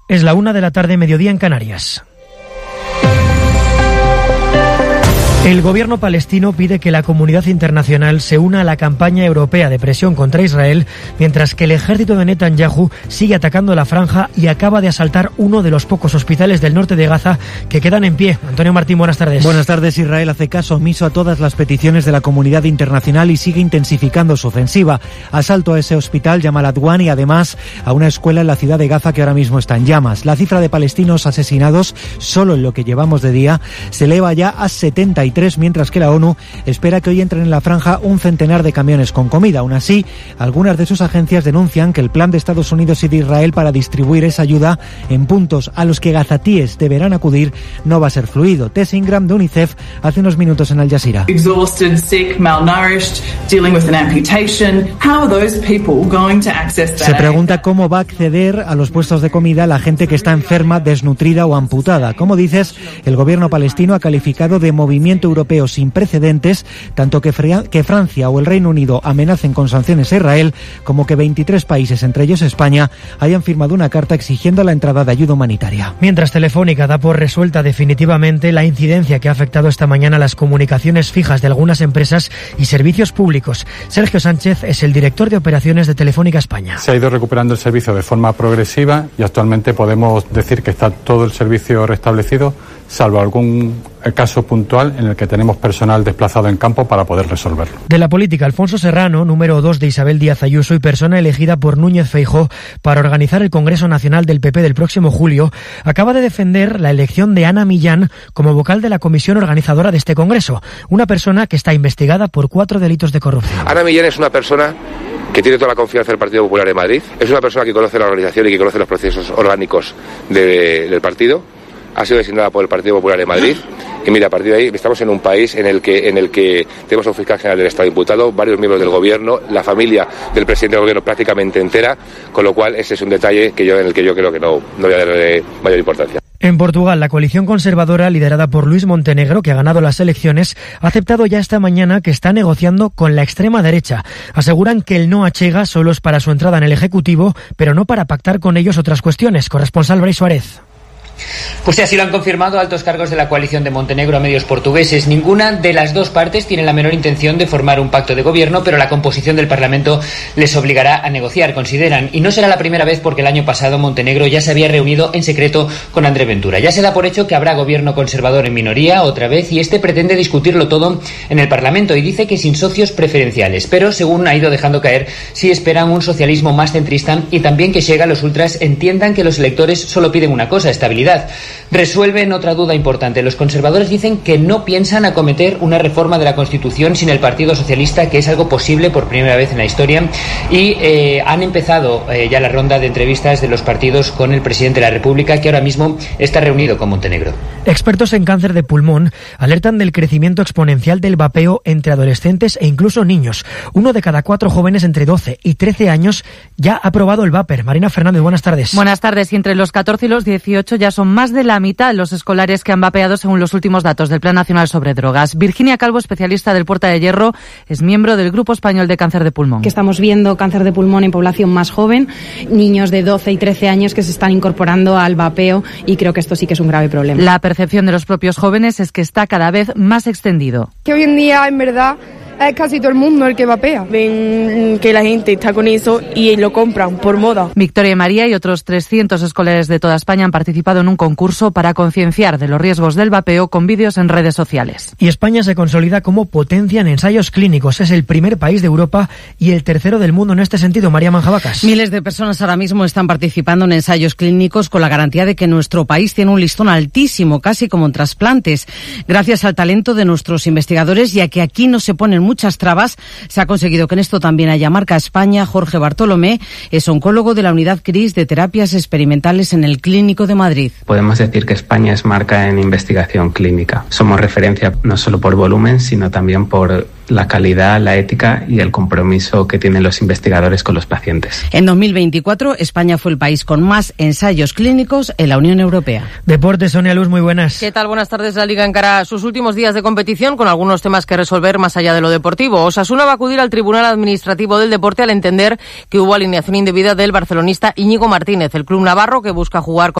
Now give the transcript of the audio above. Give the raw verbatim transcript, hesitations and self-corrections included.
Es la una de la tarde, mediodía en Canarias. El gobierno palestino pide que la comunidad internacional se una a la campaña europea de presión contra Israel, mientras que el ejército de Netanyahu sigue atacando la franja y acaba de asaltar uno de los pocos hospitales del norte de Gaza que quedan en pie. Antonio Martín, buenas tardes. Buenas tardes. Israel hace caso omiso a todas las peticiones de la comunidad internacional y sigue intensificando su ofensiva. Asalto a ese hospital, Yamal Adwan, y además a una escuela en la ciudad de Gaza que ahora mismo está en llamas. La cifra de palestinos asesinados, solo en lo que llevamos de día, se eleva ya a setenta y tres, mientras que la ONU espera que hoy entren en la franja un centenar de camiones con comida. Aún así, algunas de sus agencias denuncian que el plan de Estados Unidos y de Israel para distribuir esa ayuda en puntos a los que gazatíes deberán acudir no va a ser fluido. Tess Ingram de UNICEF hace unos minutos en Al Jazeera. Exhausted, sick, malnourished, dealing with an amputation. How are those people going to access that? Se pregunta cómo va a acceder a los puestos de comida la gente que está enferma, desnutrida o amputada. Como dices, el gobierno palestino ha calificado de movimiento europeo sin precedentes, tanto que, que Francia o el Reino Unido amenacen con sanciones a Israel, como que veintitrés países, entre ellos España, hayan firmado una carta exigiendo la entrada de ayuda humanitaria. Mientras Telefónica da por resuelta definitivamente la incidencia que ha afectado esta mañana las comunicaciones fijas de algunas empresas y servicios públicos. Sergio Sánchez es el director de operaciones de Telefónica España. Se ha ido recuperando el servicio de forma progresiva y actualmente podemos decir que está todo el servicio restablecido, salvo algún caso puntual en el que tenemos personal desplazado en campo para poder resolverlo. De la política, Alfonso Serrano, número dos de Isabel Díaz Ayuso y persona elegida por Núñez Feijóo para organizar el Congreso Nacional del P P del próximo julio, acaba de defender la elección de Ana Millán como vocal de la comisión organizadora de este Congreso, una persona que está investigada por cuatro delitos de corrupción. Ana Millán es una persona que tiene toda la confianza del Partido Popular de Madrid, es una persona que conoce la organización y que conoce los procesos orgánicos de, del partido. Ha sido designada por el Partido Popular de Madrid y mira, a partir de ahí estamos en un país en el que en el que tenemos a un fiscal general del Estado imputado, varios miembros del gobierno, la familia del presidente del gobierno prácticamente entera, con lo cual ese es un detalle que yo en el que yo creo que no, no voy a darle mayor importancia. En Portugal, la coalición conservadora, liderada por Luís Montenegro, que ha ganado las elecciones, ha aceptado ya esta mañana que está negociando con la extrema derecha. Aseguran que el no a Chega solo es para su entrada en el Ejecutivo, pero no para pactar con ellos otras cuestiones. Corresponsal Brais Suárez. Pues sí, así lo han confirmado altos cargos de la coalición de Montenegro a medios portugueses. Ninguna de las dos partes tiene la menor intención de formar un pacto de gobierno, pero la composición del Parlamento les obligará a negociar, consideran. Y no será la primera vez porque el año pasado Montenegro ya se había reunido en secreto con André Ventura. Ya se da por hecho que habrá gobierno conservador en minoría otra vez y este pretende discutirlo todo en el Parlamento y dice que sin socios preferenciales. Pero, según ha ido dejando caer, sí esperan un socialismo más centrista y también que Chega, los ultras, entiendan que los electores solo piden una cosa, estabilidad. Resuelven otra duda importante. Los conservadores dicen que no piensan acometer una reforma de la Constitución sin el Partido Socialista, que es algo posible por primera vez en la historia, y eh, han empezado eh, ya la ronda de entrevistas de los partidos con el presidente de la República, que ahora mismo está reunido con Montenegro. Expertos en cáncer de pulmón alertan del crecimiento exponencial del vapeo entre adolescentes e incluso niños. Uno de cada cuatro jóvenes entre doce y trece años ya ha probado el vapor. Marina Fernández, buenas tardes. Buenas tardes. Y entre los catorce y los dieciocho ya son más de la mitad los escolares que han vapeado según los últimos datos del Plan Nacional sobre Drogas. Virginia Calvo, especialista del Puerta de Hierro, es miembro del Grupo Español de Cáncer de Pulmón. Que estamos viendo cáncer de pulmón en población más joven, niños de doce y trece años que se están incorporando al vapeo y creo que esto sí que es un grave problema. La percepción de los propios jóvenes es que está cada vez más extendido. Que hoy en día, en verdad, es casi todo el mundo el que vapea. Ven que la gente está con eso y lo compran por moda. Victoria y María y otros trescientos escolares de toda España han participado en un concurso para concienciar de los riesgos del vapeo con vídeos en redes sociales. Y España se consolida como potencia en ensayos clínicos. Es el primer país de Europa y el tercero del mundo en este sentido. María Manjabacas. Miles de personas ahora mismo están participando en ensayos clínicos con la garantía de que nuestro país tiene un listón altísimo, casi como en trasplantes. Gracias al talento de nuestros investigadores y a que aquí no se ponen muchas trabas, se ha conseguido que en esto también haya marca España. Jorge Bartolomé es oncólogo de la unidad C R I S de terapias experimentales en el Clínico de Madrid. Podemos decir que España es marca en investigación clínica. Somos referencia no solo por volumen, sino también por la calidad, la ética y el compromiso que tienen los investigadores con los pacientes. En dos mil veinticuatro, España fue el país con más ensayos clínicos en la Unión Europea. Deportes, Sonia Luz, muy buenas. ¿Qué tal? Buenas tardes. La Liga encara sus últimos días de competición con algunos temas que resolver más allá de lo deportivo. Osasuna va a acudir al Tribunal Administrativo del Deporte al entender que hubo alineación indebida del barcelonista Íñigo Martínez. El club navarro, que busca jugar con